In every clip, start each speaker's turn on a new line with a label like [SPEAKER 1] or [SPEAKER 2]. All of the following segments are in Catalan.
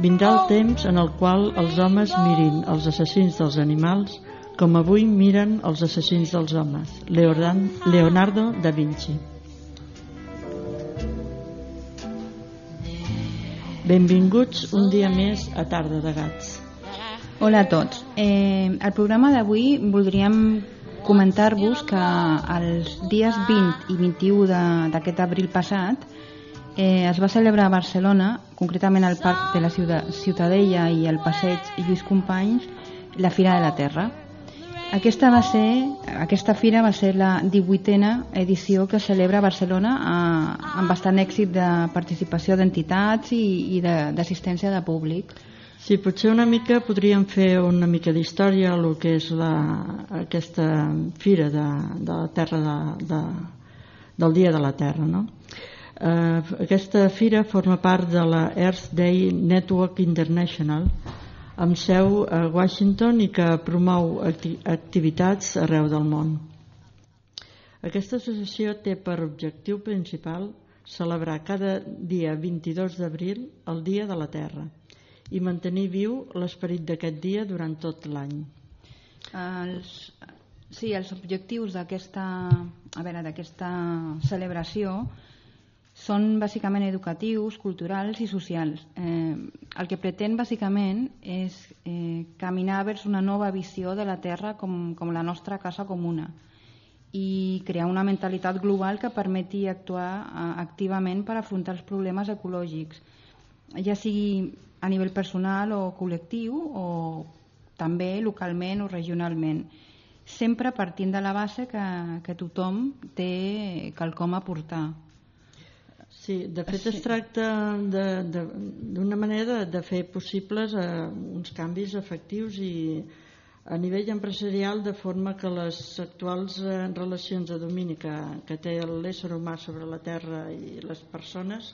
[SPEAKER 1] Vindrà el temps en el qual els homes mirin els assassins dels animals com avui miren els assassins dels homes. Leonardo da Vinci. Benvinguts un dia més a Tarda de Gats.
[SPEAKER 2] Hola a tots. Al programa d'avui voldríem comentar-vos que els dies 20 i 21 d'aquest abril passat es va celebrar a Barcelona, concretament al Parc de la Ciutadella i al Passeig Lluís Companys, la Fira de la Terra. Aquesta fira va ser la 18a edició que es celebra a Barcelona amb bastant èxit de participació d'entitats i d'assistència de públic.
[SPEAKER 1] Sí, potser una mica podríem fer una mica d'història el que és aquesta fira de la Terra del Dia de la Terra, no? Aquesta fira forma part de la Earth Day Network International, amb seu a Washington i que promou activitats arreu del món. Aquesta associació té per objectiu principal celebrar cada dia 22 d'abril el Dia de la Terra i mantenir viu l'esperit d'aquest dia durant tot l'any.
[SPEAKER 2] Els objectius d'aquesta celebració són bàsicament educatius, culturals i socials. El que pretén bàsicament és caminar vers una nova visió de la Terra com la nostra casa comuna i crear una mentalitat global que permeti actuar activament per afrontar els problemes ecològics, ja sigui a nivell personal o col·lectiu o també localment o regionalment, sempre partint de la base que tothom té quelcom a aportar.
[SPEAKER 1] Sí, de fet es tracta d'una manera de fer possibles uns canvis efectius i a nivell empresarial, de forma que les actuals relacions de domini que té l'ésser humà sobre la Terra i les persones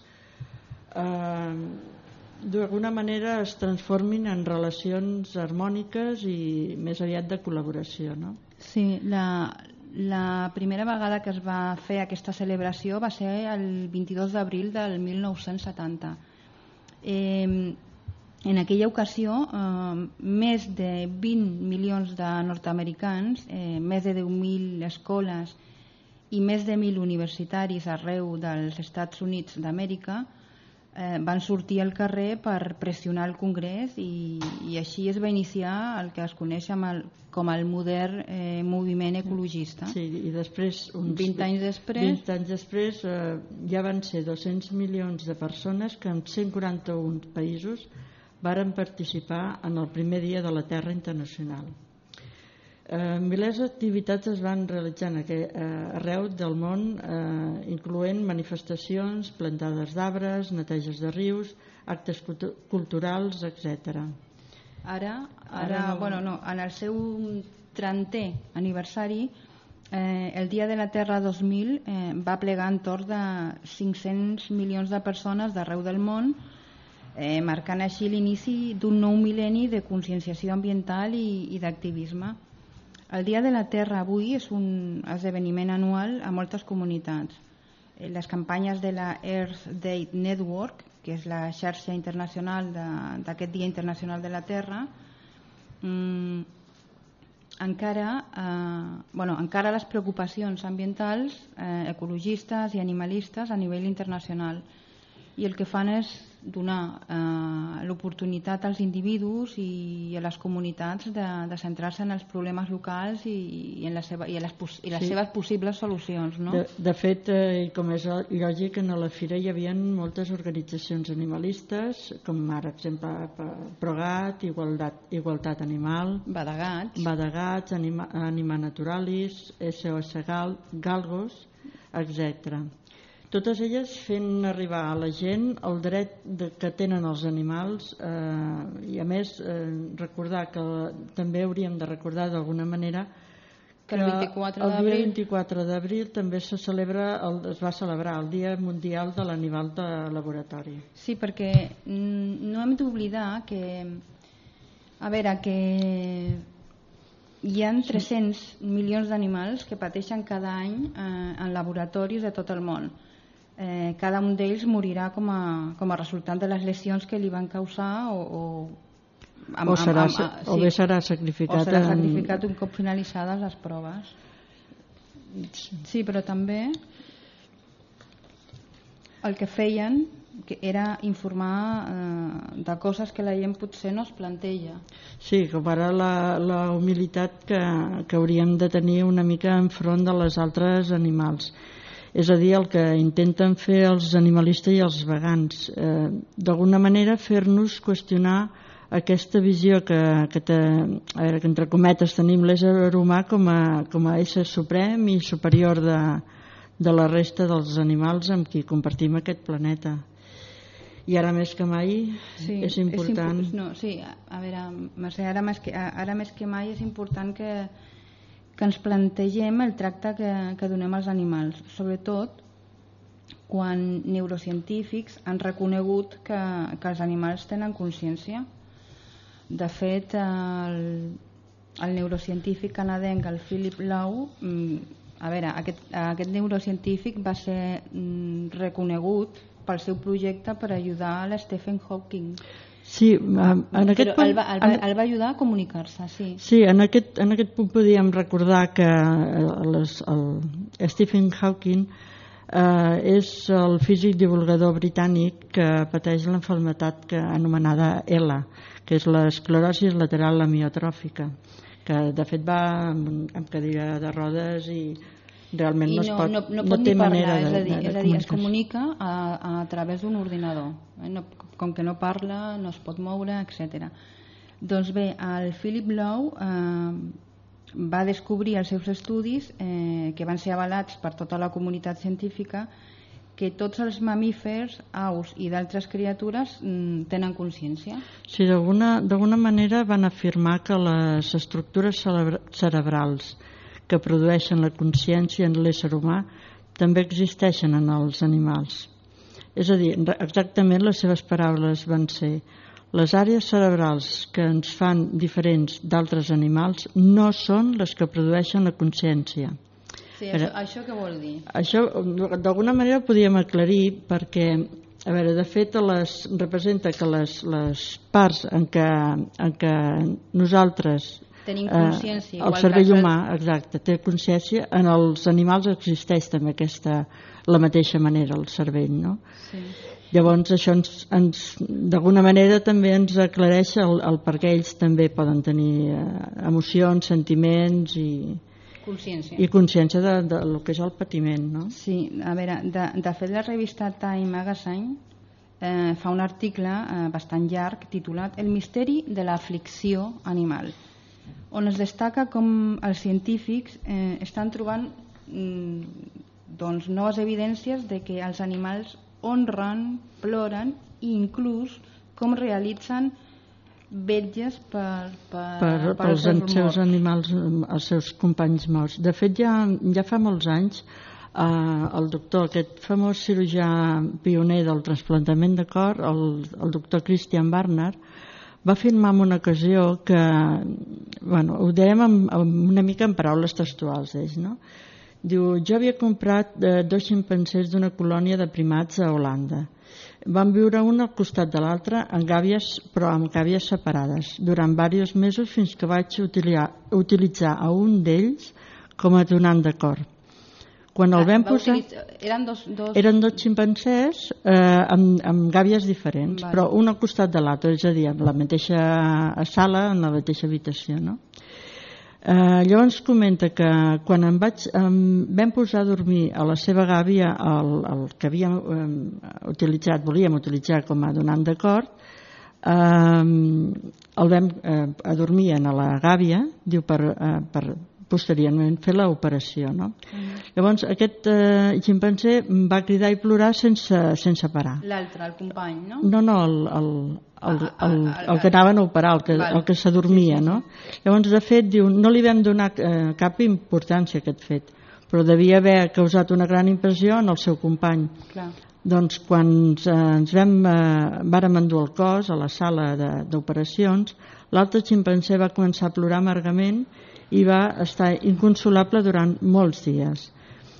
[SPEAKER 1] d'alguna manera es transformin en relacions harmòniques i més aviat de col·laboració, no?
[SPEAKER 2] Sí, la primera vegada que es va fer aquesta celebració va ser el 22 d'abril del 1970. En aquella ocasió, més de 20 milions de nord-americans, més de 10.000 escoles i més de 1.000 universitaris arreu dels Estats Units d'Amèrica van sortir al carrer per pressionar el Congrés i així es va iniciar el que es coneix com el modern moviment ecologista.
[SPEAKER 1] Sí, i després,
[SPEAKER 2] 20 anys després
[SPEAKER 1] ja van ser 200 milions de persones que en 141 països varen participar en el primer dia de la Terra Internacional. Milers d'activitats es van realitzar arreu del món, incloent manifestacions, plantades d'arbres, neteges de rius, actes culturals, etc.
[SPEAKER 2] En el seu 30è aniversari, el Dia de la Terra 2000 va plegar entorn de 500 milions de persones d'arreu del món, marcant així l'inici d'un nou mil·lenni de conscienciació ambiental i d'activisme. El Dia de la Terra avui és un esdeveniment anual a moltes comunitats. Les campanyes de la Earth Day Network, que és la xarxa internacional d'aquest Dia Internacional de la Terra, encara les preocupacions ambientals, ecologistes i animalistes a nivell internacional, i el que fan és donar l'oportunitat als individus i a les comunitats de centrar-se en els problemes locals i les seves possibles solucions, no?
[SPEAKER 1] De fet, com és lògic, en la fira hi havia moltes organitzacions animalistes, com per exemple Progat, Igualtat Animal, Badegats, Anima Naturalis, SOS Galgos, etc. Totes elles fent arribar a la gent el dret que tenen els animals i a més recordar que també hauríem de recordar d'alguna manera que el dia 24 d'abril també es va celebrar el Dia Mundial de l'Animal de Laboratori.
[SPEAKER 2] Sí, perquè no hem d'oblidar que hi ha 300 milions d'animals que pateixen cada any en laboratoris de tot el món. cada un d'ells morirà com a resultat de les lesions que li van causar o
[SPEAKER 1] bé serà sacrificat.
[SPEAKER 2] O serà sacrificat un cop finalitzades les proves. Sí, però també el que feien era informar de coses que la gent potser no es planteja.
[SPEAKER 1] Sí, com ara la humilitat que hauríem de tenir una mica enfront de les altres animals. És a dir, el que intenten fer els animalistes i els vegans, d'alguna manera fer-nos qüestionar aquesta visió que entre cometes tenim l'ésser humà com a ésser suprem i superior de la resta dels animals amb qui compartim aquest planeta. I ara més que mai és important.
[SPEAKER 2] A veure, Mercè, ara més que mai és important que ens plantegem el tracte que donem als animals, sobretot quan neurocientífics han reconegut que els animals tenen consciència. De fet, el neurocientífic canadenc, el Philip Lowe, aquest neurocientífic va ser reconegut pel seu projecte per ajudar a l'Stephen Hawking.
[SPEAKER 1] Sí, en aquest punt...
[SPEAKER 2] El va ajudar a comunicar-se, sí.
[SPEAKER 1] Sí, en aquest punt podíem recordar que el Stephen Hawking és el físic divulgador britànic que pateix l'enfermetat anomenada ELA, que és l'esclerosi lateral amiotròfica, que de fet va amb cadira de rodes i realment no té manera de
[SPEAKER 2] comunicar-se. Es comunica a través d'un ordinador. Com que no parla, no es pot moure, etc. Doncs bé, el Philip Lowe va descobrir als seus estudis, que van ser avalats per tota la comunitat científica, que tots els mamífers, aus i d'altres criatures tenen consciència.
[SPEAKER 1] Sí, d'alguna manera van afirmar que les estructures cerebrals que produeixen la consciència en l'ésser humà també existeixen en els animals. És a dir, exactament les seves paraules van ser: les àrees cerebrals que ens fan diferents d'altres animals no són les que produeixen la consciència.
[SPEAKER 2] Sí, això què vol dir?
[SPEAKER 1] Això d'alguna manera ho podíem aclarir perquè, a veure, de fet representa que les parts en què nosaltres
[SPEAKER 2] tenim consciència,
[SPEAKER 1] el cervell humà, exacte, té consciència, en els animals existeix també la mateixa manera el cervell, no?
[SPEAKER 2] Sí.
[SPEAKER 1] Llavors això d'alguna manera també ens aclareix el per què ells també poden tenir emocions, sentiments i consciència del que és el patiment, no?
[SPEAKER 2] Sí, a veure, de fet la revista Time Magazine fa un article bastant llarg titulat El misteri de l'aflicció animal, on es destaca com els científics estan trobant noves evidències de que els animals honren, ploren i inclús com realitzen vetges
[SPEAKER 1] pels seus animals, els seus companys morts. De fet, ja fa molts anys el doctor, aquest famós cirurgià pioner del trasplantament de cor, el doctor Christian Barnard, va afirmar en una ocasió que, ho dèiem una mica en paraules textuals d'ells, no? Diu, jo havia comprat 2 ximpancers d'una colònia de primats a Holanda. Van viure un al costat de l'altre però amb gàbies separades durant diversos mesos fins que vaig utilitzar a un d'ells com a donant de cor. Quan el vam posar... Eren 2 ximpancers amb gàbies diferents, vale, però un al costat de l'altre, és a dir, en la mateixa sala, en la mateixa habitació, no? Llavors comenta que quan vam posar a dormir a la seva gàbia el que volíem utilitzar com a donant de cor, el vam adormir a la gàbia, diu, per posteriorment fer l'operació, no? Llavors aquest ximpanzé va cridar i plorar sense parar.
[SPEAKER 2] L'altre, el company, no?
[SPEAKER 1] No, el que anaven a operar, el que s'adormia, no? Llavors, de fet, diu, no li vam donar cap importància a aquest fet, però devia haver causat una gran impressió en el seu company.
[SPEAKER 2] Clar.
[SPEAKER 1] Doncs quan ens vàrem endur el cos a la sala d'operacions, l'altre ximpanzé va començar a plorar amargament i va estar inconsolable durant molts dies.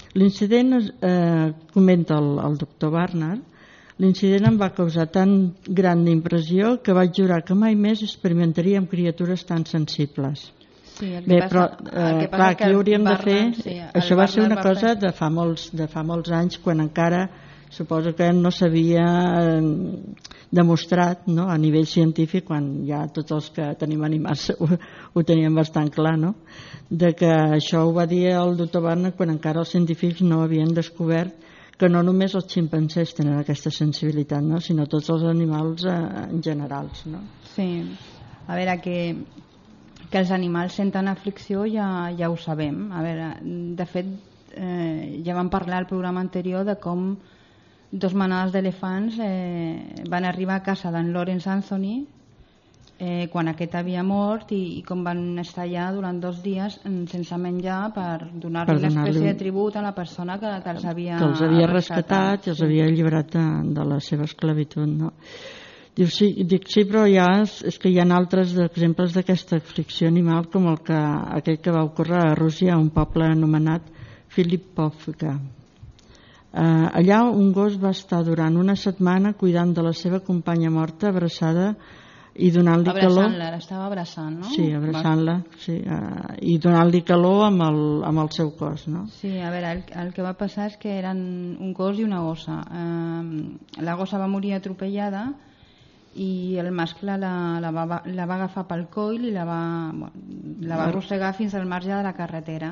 [SPEAKER 1] L'incident, comenta el doctor Barnard, l'incident em va causar tan gran impressió que vaig jurar que mai més experimentaria amb criatures tan sensibles.
[SPEAKER 2] Sí,
[SPEAKER 1] Clar, aquí hauríem de fer... Això va ser una cosa de fa molts anys, quan encara suposo que no s'havia demostrat, no?, a nivell científic, quan ja tots els que tenim animals ho teníem bastant clar, no?, de que això ho va dir el doctor Barnard quan encara els científics no havien descobert que no només els ximpanzés tenen aquesta sensibilitat, no?, sinó tots els animals en generals, no?
[SPEAKER 2] Sí, a veure, que els animals senten aflicció ja ho sabem. A veure, de fet, ja vam parlar al programa anterior de com 2 manades d'elefants van arribar a casa d'en Lawrence Anthony quan aquest havia mort i com van estar allà durant 2 dies sense menjar per donar-li una espècie de tribut a la persona que els havia
[SPEAKER 1] rescatat i els havia alliberat de la seva esclavitud, no? Dic, sí, però és que hi ha altres exemples d'aquesta aflicció animal, com aquell que va ocórrer a Rússia, a un poble anomenat Filipovka. Allà un gos va estar durant una setmana cuidant de la seva companya morta, abraçada i donant-li calor.
[SPEAKER 2] L'estava abraçant, no?
[SPEAKER 1] Sí, abraçant-la, sí, i donant-li calor amb el seu cos, no?
[SPEAKER 2] Sí, a veure, el que va passar és que eren un gos i una gossa. La gossa va morir atropellada i el mascle la va agafar pel coll i la va arrossegar fins al marge de la carretera.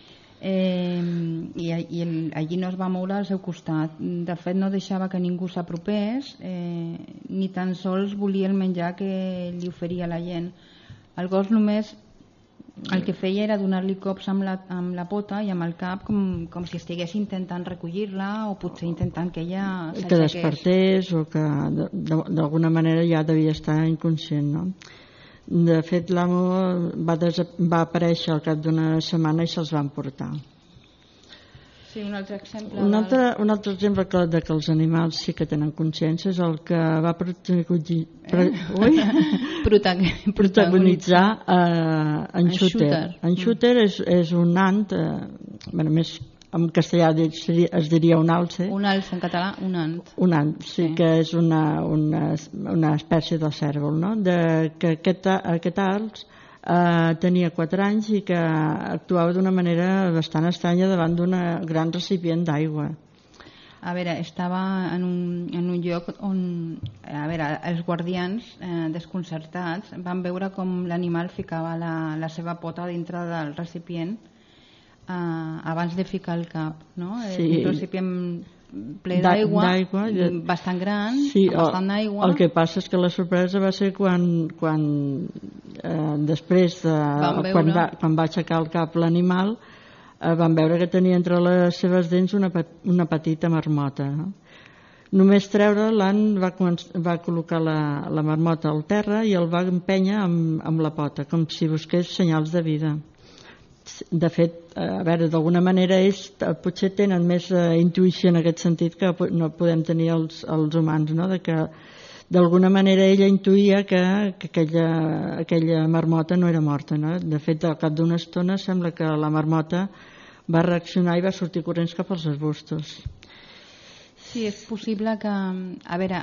[SPEAKER 2] I allí no es va moure al seu costat. De fet, no deixava que ningú s'apropés, ni tan sols volia el menjar que li oferia la gent. El gos només el que feia era donar-li cops amb la pota i amb el cap, com si estigués intentant recollir-la, o potser intentant que ella s'aixequés.
[SPEAKER 1] Que despertés, o que d'alguna manera ja devia estar inconscient, no? De fet, l'amo va aparèixer al cap d'una setmana i se'ls van portar.
[SPEAKER 2] Sí, un altre exemple.
[SPEAKER 1] Un altre exemple de que els animals sí que tenen consciència és el que va protagonitzar en Shooter. En Shooter és un ant, més en castellà es diria un alce.
[SPEAKER 2] Un alce, en català, un ant.
[SPEAKER 1] Un ant, sí, que és una espècie de cérvol, no? Que aquest alce tenia 4 anys i que actuava d'una manera bastant estranya davant d'un gran recipient d'aigua.
[SPEAKER 2] A veure, estava en un lloc on, a veure, els guardians desconcertats van veure com l'animal ficava la seva pota dintre del recipient abans de ficar el cap, no?
[SPEAKER 1] Sí.
[SPEAKER 2] Un recipient ple d'aigua, bastant gran,
[SPEAKER 1] sí,
[SPEAKER 2] amb bastant d'aigua.
[SPEAKER 1] El que passa és que la sorpresa va ser quan després quan va aixecar el cap l'animal, van veure que tenia entre les seves dents una petita marmota, no? Només treure, l'ant va col·locar la marmota al terra i el va empènyer amb la pota, com si busqués senyals de vida. De fet, a veure, d'alguna manera potser tenen més intuïció en aquest sentit que no podem tenir els humans, no? De que d'alguna manera ella intuïa que aquella marmota no era morta, no? De fet, al cap d'una estona sembla que la marmota va reaccionar i va sortir corrents cap als arbustos.
[SPEAKER 2] Sí, és possible que, a veure,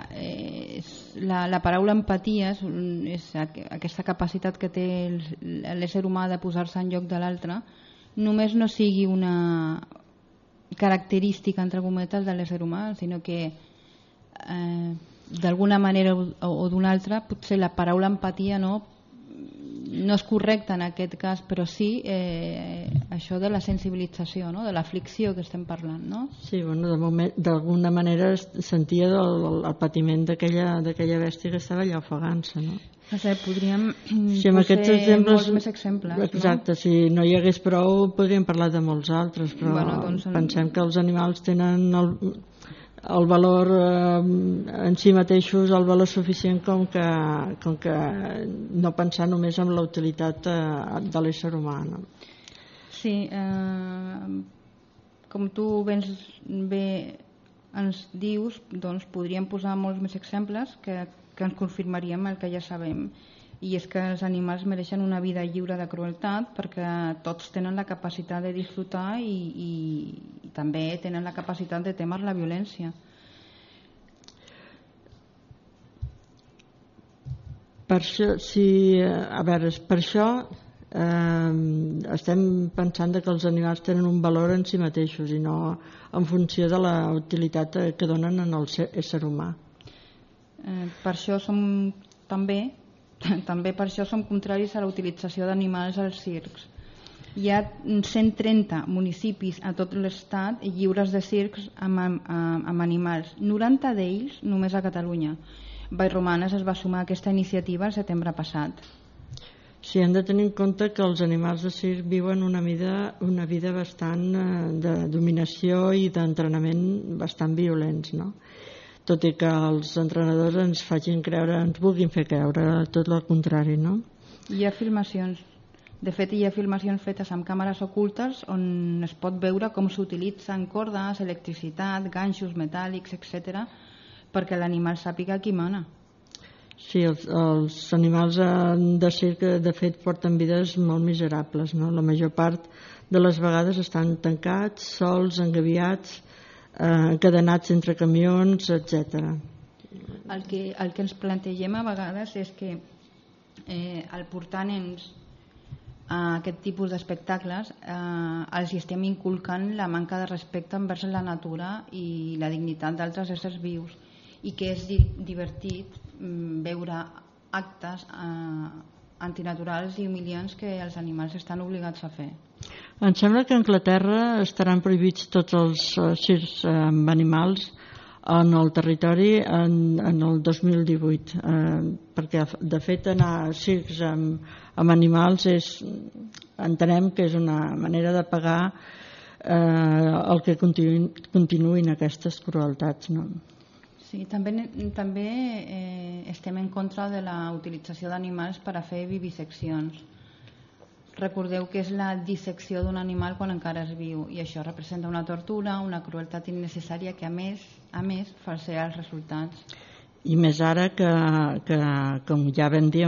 [SPEAKER 2] la paraula empatia és aquesta capacitat que té l'ésser humà de posar-se en lloc de l'altre, només no sigui una característica, entre cometes, de l'ésser humà, sinó que d'alguna manera o d'una altra, potser la paraula empatia no és correcta en aquest cas, però sí això de la sensibilització, no? De l'aflicció que estem parlant, no?
[SPEAKER 1] Sí, bueno, d'alguna manera sentia el patiment d'aquella bèstia que estava allà ofegant-se, no?
[SPEAKER 2] No sé, podríem
[SPEAKER 1] posar
[SPEAKER 2] molts més exemples.
[SPEAKER 1] Exacte, no? Si no hi hagués prou podríem parlar de molts altres, però pensem que els animals tenen el valor en si mateixos, el valor suficient com que no pensar només en la utilitat de l'ésser humà, no?
[SPEAKER 2] Sí, com tu bé ens dius, doncs podríem posar molts més exemples que ens confirmaríem el que ja sabem, i és que els animals mereixen una vida lliure de crueltat perquè tots tenen la capacitat de disfrutar i també tenen la capacitat de temer la violència.
[SPEAKER 1] Per això, sí, a veure, per això estem pensant que els animals tenen un valor en si mateixos i no en funció de la utilitat que donen en el ésser humà.
[SPEAKER 2] Per això també per això som contraris a la utilització d'animals als circs. Hi ha 130 municipis a tot l'estat lliures de circs amb animals, 90 d'ells només a Catalunya. Vallromanes es va sumar a aquesta iniciativa el setembre passat.
[SPEAKER 1] Sí, hem de tenir en compte que els animals de circ viuen una vida bastant de dominació i d'entrenament bastant violents, no? Tot i que els entrenadors ens vulguin fer creure tot el contrari, no?
[SPEAKER 2] Hi ha filmacions, de fet hi ha filmacions fetes amb càmeres ocultes on es pot veure com s'utilitzen cordes, electricitat, ganxos metàl·lics, etc., perquè l'animal sàpiga qui mana.
[SPEAKER 1] Sí, els animals de circ de fet porten vides molt miserables, no? La major part de les vegades estan tancats, sols, engabiats, encadenats entre camions, etc.
[SPEAKER 2] El que ens plantegem a vegades és que al portar nens a aquest tipus d'espectacles els estem inculcant la manca de respecte envers la natura i la dignitat d'altres éssers vius, i que és divertit veure actes antinaturals i humiliants que els animals estan obligats a fer.
[SPEAKER 1] Em sembla que a Anglaterra estaran prohibits tots els circs amb animals en el territori en el 2018, perquè de fet anar a circs amb animals entenem que és una manera de pagar el que continuïn aquestes crueltats, no?
[SPEAKER 2] Sí, també estem en contra de la utilització d'animals per a fer viviseccions. Recordeu que és la dissecció d'un animal quan encara és viu, i això representa una tortura, una crueltat innecessària que a més falsea els resultats.
[SPEAKER 1] I més ara que com ja vam dir,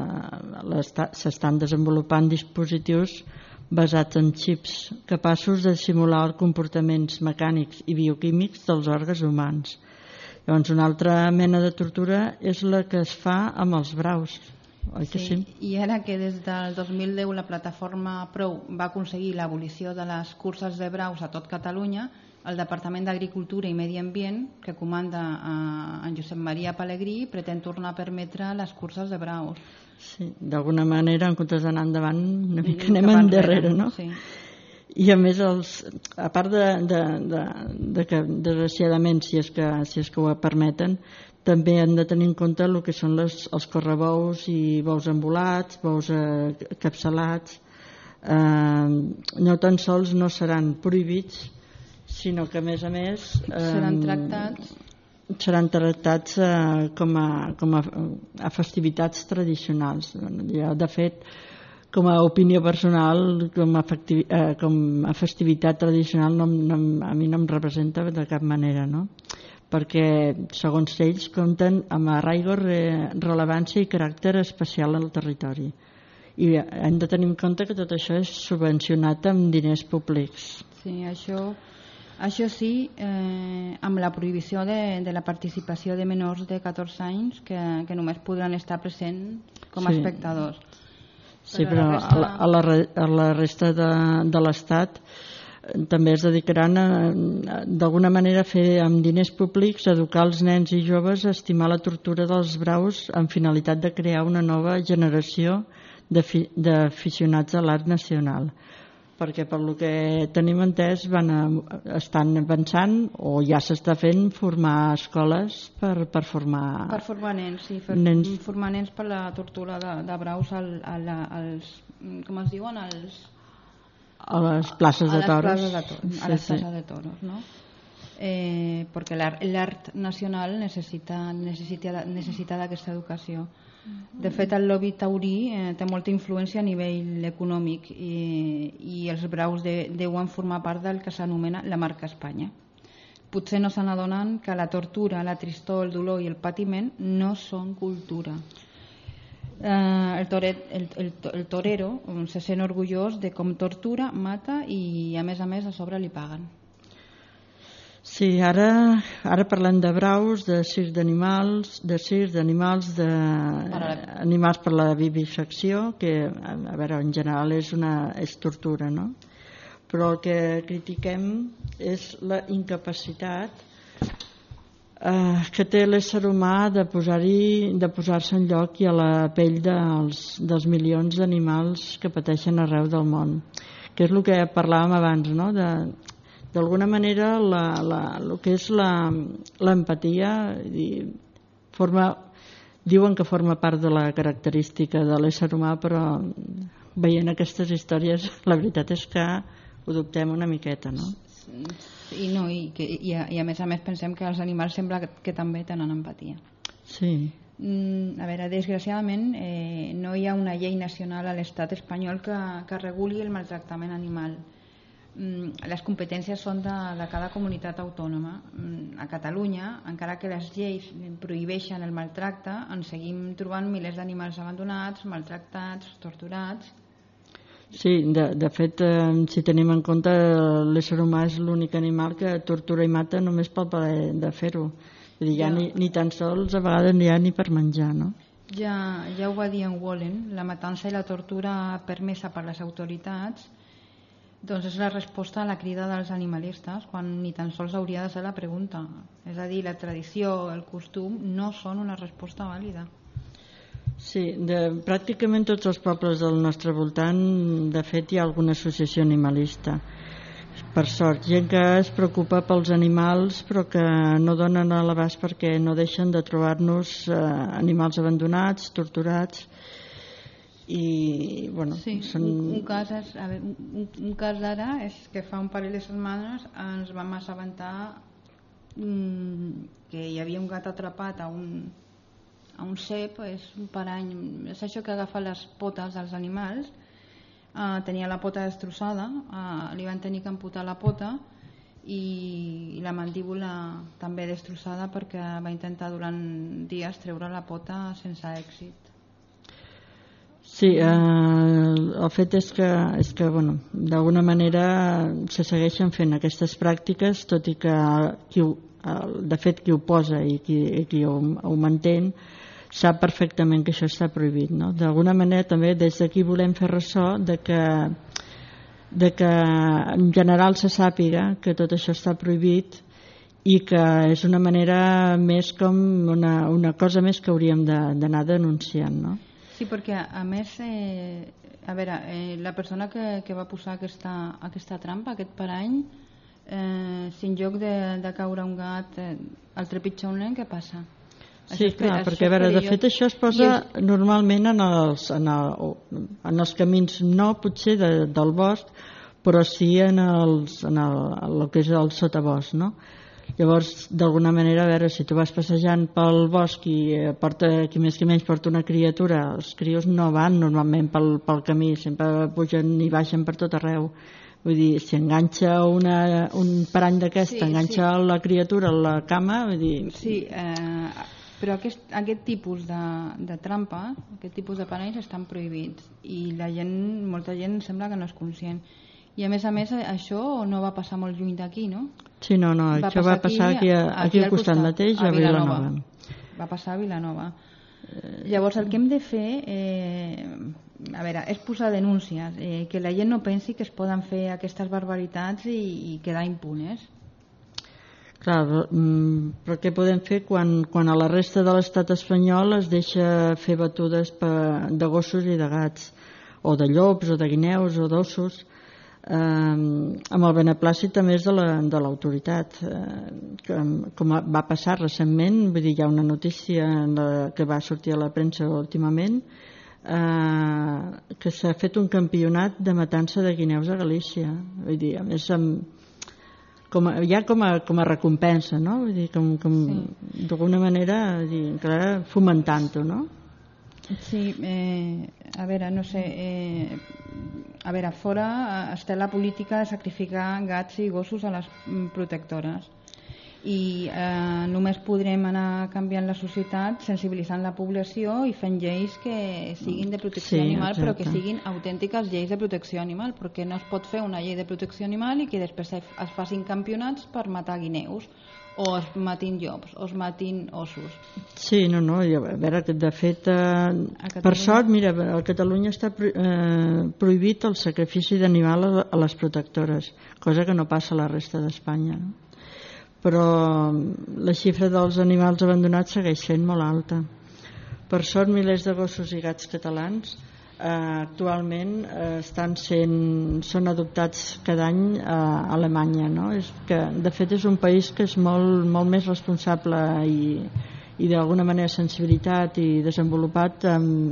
[SPEAKER 1] s'estan desenvolupant dispositius basats en xips capaços de simular els comportaments mecànics i bioquímics dels òrgans humans. Llavors, una altra mena de tortura és la que es fa amb els braus, oi que sí?
[SPEAKER 2] I ara que des del 2010 la plataforma Prou va aconseguir l'abolició de les curses de braus a tot Catalunya, el Departament d'Agricultura i Medi Ambient, que comanda en Josep Maria Pelegrí, pretén tornar a permetre les curses de braus.
[SPEAKER 1] Sí, d'alguna manera, en comptes d'anar endavant, una mica anem endarrere, no?
[SPEAKER 2] Sí.
[SPEAKER 1] I a més, a part de que desgraciadament, si és que ho permeten, també hem de tenir en compte el que són els correbous i bous embolats, bous capçalats. No tan sols no seran prohibits, sinó que a més seran tractats com a festivitats tradicionals. Jo, de fet, com a opinió personal, com a festivitat tradicional, a mi no em representa de cap manera, no? Perquè, segons ells, compten amb arraigo, rellevància i caràcter especial al territori. I hem de tenir en compte que tot això és subvencionat amb diners públics.
[SPEAKER 2] Sí, això sí, amb la prohibició de la participació de menors de 14 anys que només podran estar presents com a espectadors.
[SPEAKER 1] Sí, però a la resta de l'Estat també es dedicaran d'alguna manera a fer amb diners públics, educar els nens i joves a estimar la tortura dels braus amb finalitat de crear una nova generació d'aficionats a l'art nacional. Perquè per lo que tenim entès estan avançant o ja s'està fent formar escoles per formar
[SPEAKER 2] nens, sí, formar nens per la tortura de braus als com es diuen,
[SPEAKER 1] a les places de toros,
[SPEAKER 2] a les places de toros, no? Perquè l'art nacional necessita d'aquesta educació. De fet, el lobby taurí té molta influència a nivell econòmic i els braus deuen formar part del que s'anomena la marca Espanya. Potser no se n'adonen que la tortura, la tristor, el dolor i el patiment no són cultura. El torero se sent orgullós de com tortura, mata i a més a sobre li paguen.
[SPEAKER 1] Sí, ara parlem de braus, de circ d'animals, d'animals per la vivisecció, que, a veure, en general és tortura, no? Però el que critiquem és la incapacitat que té l'ésser humà de posar-se en lloc i a la pell dels milions d'animals que pateixen arreu del món, que és el que parlàvem abans, no? D'alguna manera el que és l'empatia diuen que forma part de la característica de l'ésser humà, però veient aquestes històries la veritat és que ho dubtem una miqueta, no?
[SPEAKER 2] I a més pensem que els animals sembla que també tenen empatia.
[SPEAKER 1] Sí.
[SPEAKER 2] A veure, desgraciadament no hi ha una llei nacional a l'estat espanyol que reguli el maltractament animal. Les competències són de cada comunitat autònoma. A Catalunya, encara que les lleis prohibeixen el maltracte, ens seguim trobant milers d'animals abandonats, maltractats, torturats.
[SPEAKER 1] Sí, de fet, si tenim en compte, l'ésser humà és l'únic animal que tortura i mata només pel plaer de fer-ho. Ni tan sols a vegades n'hi ha ni per menjar, no?
[SPEAKER 2] Ja ho va dir en Wallen, la matança i la tortura permesa per les autoritats doncs és la resposta a la crida dels animalistes, quan ni tan sols hauria de ser la pregunta. És a dir, la tradició, el costum no són una resposta vàlida.
[SPEAKER 1] Sí, pràcticament tots els pobles del nostre voltant, de fet, hi ha alguna associació animalista. Per sort, gent que es preocupa pels animals però que no donen a l'abast perquè no deixen de trobar-nos animals abandonats, torturats. I, bueno,
[SPEAKER 2] sí, un cas d'ara és que fa un parell de setmanes ens vam assabentar que hi havia un gat atrapat a un cep, és un parany, és això que agafa les potes dels animals. Tenia la pota destrossada, li van tenir que amputar la pota i la mandíbula també destrossada perquè va intentar durant dies treure la pota sense èxit.
[SPEAKER 1] Sí, el fet és que bueno, d'alguna manera se segueixen fent aquestes pràctiques, tot i que de fet qui ho posa i qui ho mantén sap perfectament que això està prohibit, no? D'alguna manera també des d'aquí volem fer ressò de que en general se sàpiga que tot això està prohibit i que és una manera més com una cosa més que hauríem d'anar denunciant, no?
[SPEAKER 2] Sí, perquè a més a veure, la persona que va posar aquesta trampa, aquest parany, si en lloc de caure un gat el trepitja un nen, què passa?
[SPEAKER 1] Sí, clar, perquè a veure, de fet això es posa normalment en els camins, no potser del bosc, però sí en el que és el sotabosc, no? Llavors, d'alguna manera, a veure, si tu vas passejant pel bosc i qui més que menys porta una criatura, els crios no van normalment pel camí, sempre pugen i baixen per tot arreu. Vull dir, si enganxa un parany d'aquesta, enganxa la criatura a la cama, vull dir...
[SPEAKER 2] Sí, però aquest tipus de trampa, aquest tipus de paranys estan prohibits i molta gent sembla que no és conscient. I a més, això no va passar molt lluny d'aquí, no?
[SPEAKER 1] Sí, no, això va passar aquí al costat mateix, a Vilanova.
[SPEAKER 2] Va passar a Vilanova. Llavors, el que hem de fer a veure, és posar denúncies, que la gent no pensi que es poden fer aquestes barbaritats i quedar impunes.
[SPEAKER 1] Clar, però què podem fer quan a la resta de l'estat espanyol es deixa fer batudes de gossos i de gats, o de llops, o de guineus, o d'ossos, amb el beneplàcit també és de l'autoritat, com va passar recentment. Vull dir, hi ha una notícia que va sortir a la premsa últimament, que s'ha fet un campionat de matança de guineus a Galícia. Vull dir, a més ja com a recompensa, no? Vull dir, d'alguna manera fomentant-ho, no?
[SPEAKER 2] Sí, a veure, no sé, a veure, fora està la política de sacrificar gats i gossos a les protectores i només podrem anar canviant la societat sensibilitzant la població i fent lleis que siguin de protecció animal, però que siguin autèntiques lleis de protecció animal, perquè no es pot fer una llei de protecció animal i que després es facin campionats per matar guineus o es matin llops o es matin ossos.
[SPEAKER 1] Sí, no, a veure, de fet per sort, mira, a Catalunya està prohibit el sacrifici d'animal a les protectores, cosa que no passa a la resta d'Espanya, no? Però la xifra dels animals abandonats segueix sent molt alta. Per sort, milers de gossos i gats catalans actualment són adoptats cada any a Alemanya, no? De fet és un país que és molt més responsable i d'alguna manera sensibilitat i desenvolupat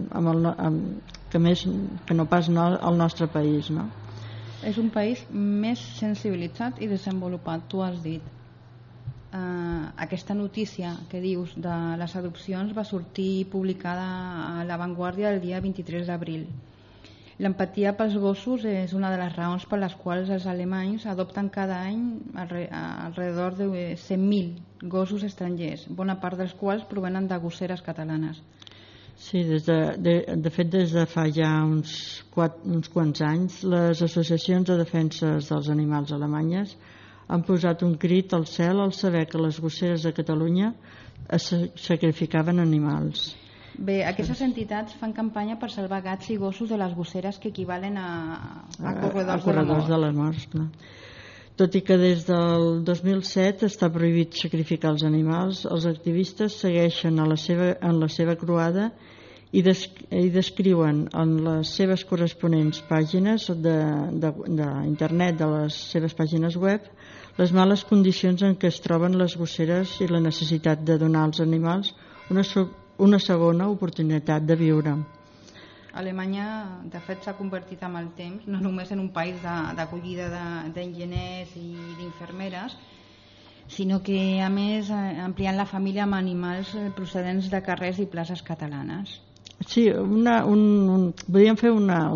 [SPEAKER 1] que no pas el nostre país, no?
[SPEAKER 2] És un país més sensibilitzat i desenvolupat, tu has dit. Aquesta notícia que dius de les adopcions va sortir publicada a La Vanguardia el dia 23 d'abril. L'empatia pels gossos és una de les raons per les quals els alemanys adopten cada any alrededor de 100.000 gossos estrangers, bona part dels quals provenen de gosseres catalanes.
[SPEAKER 1] Sí, de fet des de fa ja uns quants anys les associacions de defensa dels animals alemanyes han posat un crit al cel al saber que les gosseres de Catalunya sacrificaven animals.
[SPEAKER 2] Bé, aquestes entitats fan campanya per salvar gats i gossos de les gosseres que equivalen a corredors
[SPEAKER 1] de la mort. Clar. Tot i que des del 2007 està prohibit sacrificar els animals, els activistes segueixen en la seva croada i descriuen en les seves corresponents pàgines d'internet, de les seves pàgines web, les males condicions en què es troben les gosseres i la necessitat de donar als animals una segona oportunitat de viure.
[SPEAKER 2] Alemanya, de fet, s'ha convertit amb el temps no només en un país d'acollida d'enginyers i d'infermeres, sinó que, a més, ampliant la família amb animals procedents de carrers i places catalanes.
[SPEAKER 1] Sí, podríem fer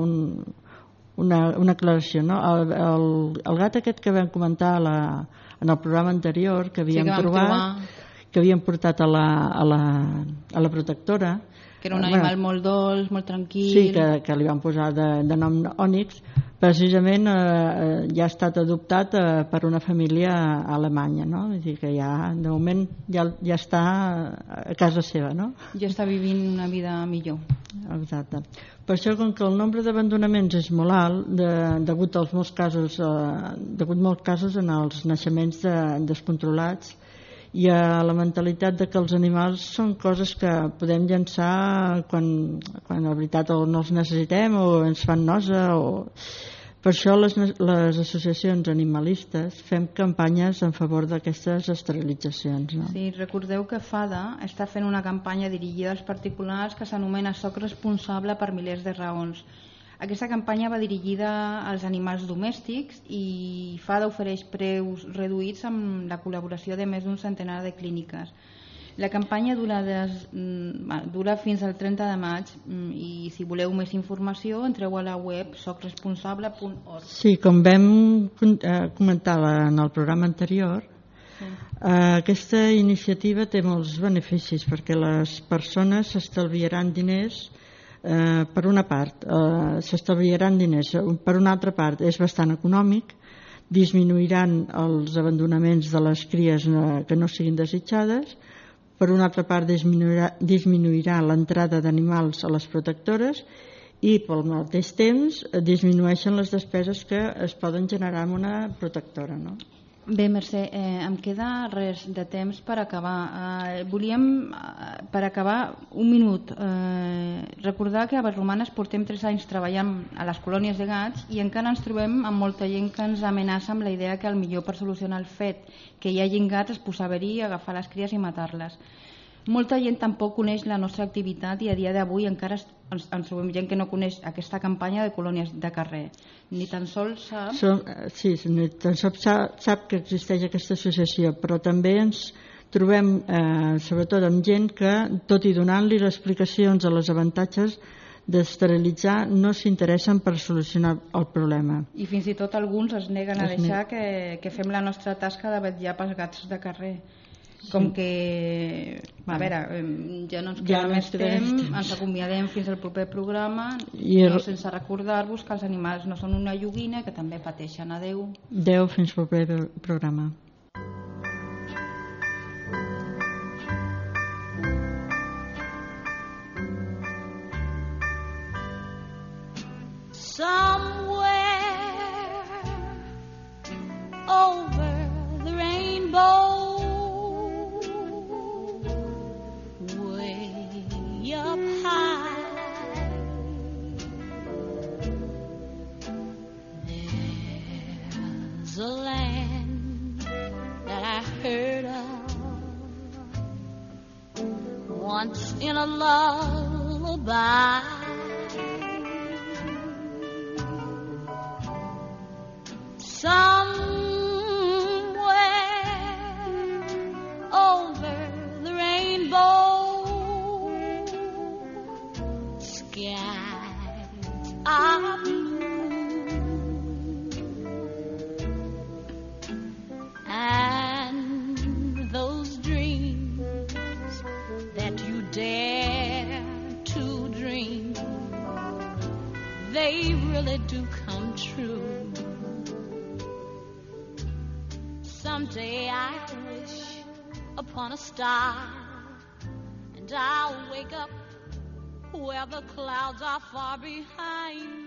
[SPEAKER 1] una aclaració, no? El gat aquest que vam comentar en el programa anterior, que havíem trobat, que havíem portat a la protectora,
[SPEAKER 2] que era un animal molt dolç, molt tranquil.
[SPEAKER 1] Sí, que li van posar de nom Ònix, precisament ja ha estat adoptat per una família alemanya, no? Vull dir que ja, de moment, ja està a casa seva, no?
[SPEAKER 2] Ja està vivint una vida millor.
[SPEAKER 1] Exacte. Per això, com que el nombre d'abandonaments és molt alt, degut molts casos en els naixements descontrolats i a la mentalitat de que els animals són coses que podem llançar quan la veritat no els necessitem o ens fan nosa per això les associacions animalistes fem campanyes en favor d'aquestes esterilitzacions, no?
[SPEAKER 2] Sí, recordeu que FADA està fent una campanya dirigida als particulars que s'anomena Soc responsable per milers de raons. Aquesta campanya va dirigida als animals domèstics i FADA ofereix preus reduïts amb la col·laboració de més d'un centenar de clíniques. La campanya dura fins al 30 de maig i si voleu més informació entreu a la web socresponsable.org.
[SPEAKER 1] Sí, com vam comentar en el programa anterior, aquesta iniciativa té molts beneficis perquè les persones s'estalviaran diners. Per una part s'estalviaran diners, per una altra part és bastant econòmic, disminuiran els abandonaments de les cries que no siguin desitjades, per una altra part disminuirà l'entrada d'animals a les protectores i pel mateix temps disminueixen les despeses que es poden generar amb una protectora, no?
[SPEAKER 2] Bé, Mercè, em queda res de temps per acabar. Volíem, per acabar, un minut, recordar que a Vallromanes portem 3 anys treballant a les colònies de gats i encara ens trobem amb molta gent que ens amenaça amb la idea que el millor per solucionar el fet que hi hagin gats és posar verí, agafar les cries i matar-les. Molta gent tampoc coneix la nostra activitat i a dia d'avui encara ens trobem gent que no coneix aquesta campanya de colònies de carrer. Ni tan sols sap...
[SPEAKER 1] ni tan sols sap que existeix aquesta associació, però també ens trobem sobretot amb gent que, tot i donant-li les explicacions de les avantatges d'esterilitzar no s'interessen per solucionar el problema.
[SPEAKER 2] I fins i tot alguns es neguen a deixar que fem la nostra tasca de vetllar pels gats de carrer. Com que, a veure, ja no ens queda més temps, ens acomiadem fins al proper programa, no sense recordar-vos que els animals no són una joguina, que també pateixen. Adeu.
[SPEAKER 1] Adeu, fins al proper programa.
[SPEAKER 3] Somewhere over the rainbow, way up high, there's a land that I heard of once in a lullaby. Somewhere over the rainbow, skies are blue, and those dreams that you dare to dream, they really do come true. Someday I'll wish upon a star, and I'll wake up where the clouds are far behind